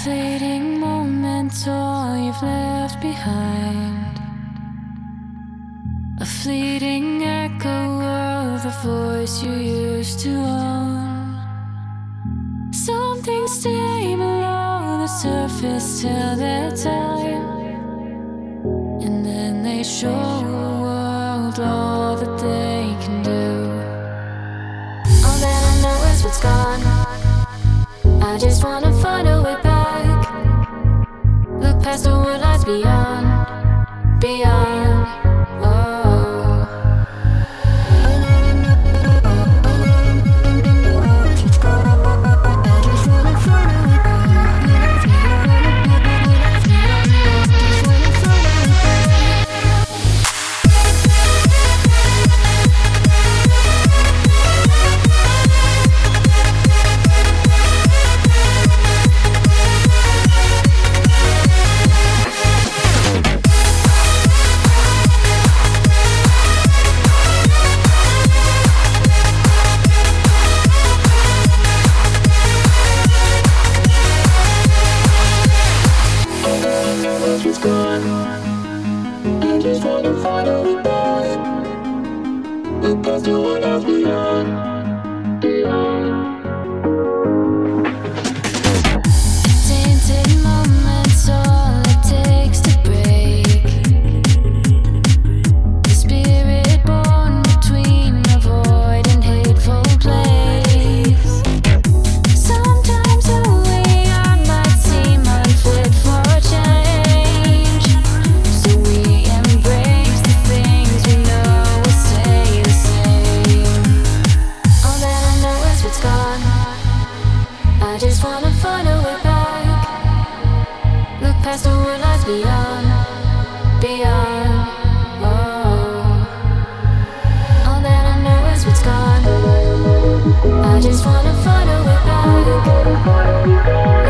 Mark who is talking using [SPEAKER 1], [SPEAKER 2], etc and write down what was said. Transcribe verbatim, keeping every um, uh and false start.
[SPEAKER 1] fleeting moment, all you've left behind. A fleeting echo of the voice you used to own. Some things stay below the surface till their time, and then they show the world all that they can do. All that I know is what's gone. I just wanna find a way back. Look past the what lies beyond, beyond. Oh, it's gone. I just wanna find a way back. Look past the what lies beyond, beyond. Tainted moments, all it takes to break the spirit born between a void and hateful place. Sometimes who we are might seem unfit for change, so we embrace the things we know will stay the same. All that I know is what's gone. I just wanna find a way back. Look past the what lies beyond, beyond. Oh, all that I know is what's gone. I just wanna find a way back.